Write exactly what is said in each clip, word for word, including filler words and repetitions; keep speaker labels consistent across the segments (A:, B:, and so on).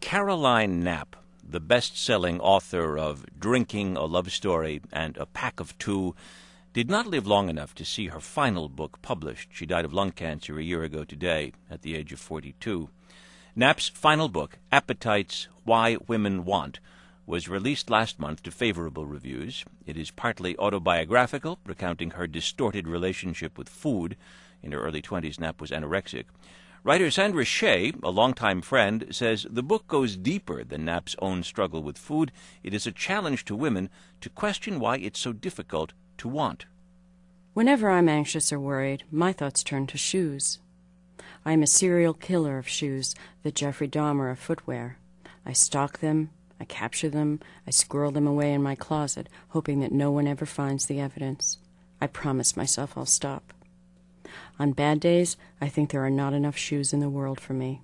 A: Caroline Knapp, the best-selling author of Drinking, a Love Story, and A Pack of Two, did not live long enough to see her final book published. She died of lung cancer a year ago today, at the age of forty-two. Knapp's final book, Appetites, Why Women Want, was released last month to favorable reviews. It is partly autobiographical, recounting her distorted relationship with food. In her early twenties, Knapp was anorexic. Writer Sandra Shea, a longtime friend, says the book goes deeper than Knapp's own struggle with food. It is a challenge to women to question why it's so difficult to want.
B: Whenever I'm anxious or worried, my thoughts turn to shoes. I am a serial killer of shoes, the Jeffrey Dahmer of footwear. I stalk them, I capture them, I squirrel them away in my closet, hoping that no one ever finds the evidence. I promise myself I'll stop. On bad days, I think there are not enough shoes in the world for me.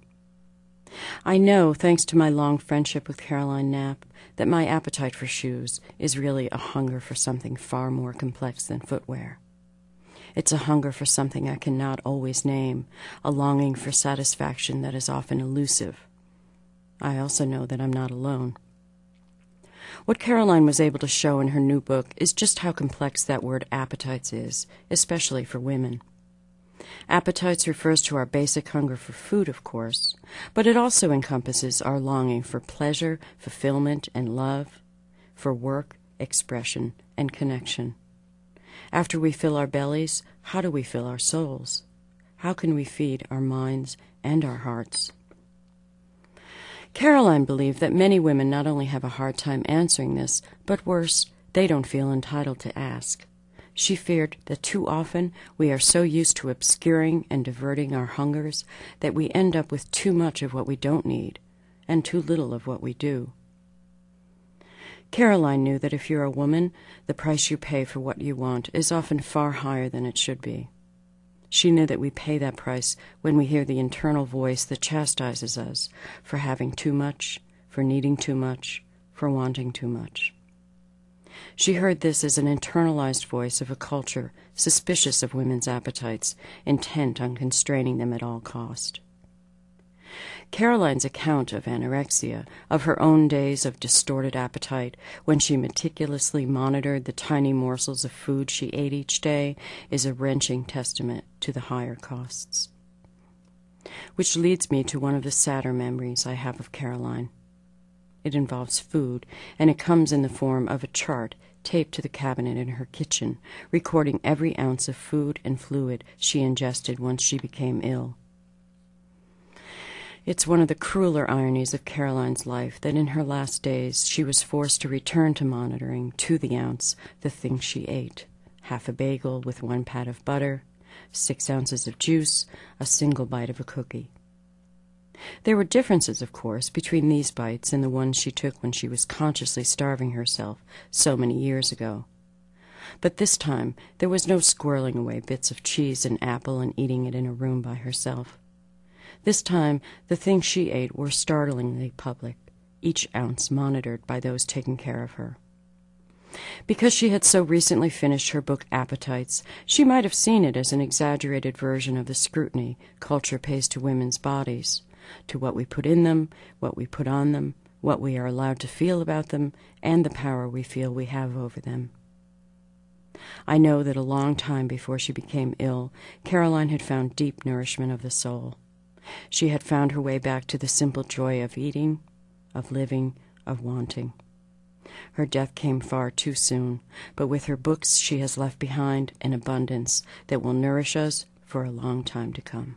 B: I know, thanks to my long friendship with Caroline Knapp, that my appetite for shoes is really a hunger for something far more complex than footwear. It's a hunger for something I cannot always name, a longing for satisfaction that is often elusive. I also know that I'm not alone. What Caroline was able to show in her new book is just how complex that word appetites is, especially for women. Appetites refers to our basic hunger for food, of course, but it also encompasses our longing for pleasure, fulfillment, and love, for work, expression, and connection. After we fill our bellies, how do we fill our souls? How can we feed our minds and our hearts? Caroline believed that many women not only have a hard time answering this, but worse, they don't feel entitled to ask. She feared that too often we are so used to obscuring and diverting our hungers that we end up with too much of what we don't need and too little of what we do. Caroline knew that if you're a woman, the price you pay for what you want is often far higher than it should be. She knew that we pay that price when we hear the internal voice that chastises us for having too much, for needing too much, for wanting too much. She heard this as an internalized voice of a culture suspicious of women's appetites, intent on constraining them at all cost. Caroline's account of anorexia, of her own days of distorted appetite, when she meticulously monitored the tiny morsels of food she ate each day, is a wrenching testament to the higher costs. Which leads me to one of the sadder memories I have of Caroline. It involves food, and it comes in the form of a chart taped to the cabinet in her kitchen, recording every ounce of food and fluid she ingested once she became ill. It's one of the crueler ironies of Caroline's life that in her last days she was forced to return to monitoring, to the ounce, the things she ate. Half a bagel with one pat of butter, six ounces of juice, a single bite of a cookie. There were differences, of course, between these bites and the ones she took when she was consciously starving herself so many years ago. But this time there was no squirreling away bits of cheese and apple and eating it in a room by herself. This time the things she ate were startlingly public, each ounce monitored by those taking care of her. Because she had so recently finished her book Appetites, she might have seen it as an exaggerated version of the scrutiny culture pays to women's bodies, to what we put in them, what we put on them, what we are allowed to feel about them, and the power we feel we have over them. I know that a long time before she became ill, Caroline had found deep nourishment of the soul. She had found her way back to the simple joy of eating, of living, of wanting. Her death came far too soon, but with her books she has left behind an abundance that will nourish us for a long time to come.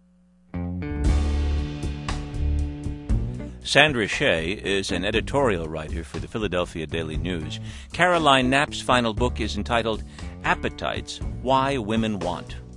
A: Sandra Shea is an editorial writer for the Philadelphia Daily News. Caroline Knapp's final book is entitled Appetites, Why Women Want.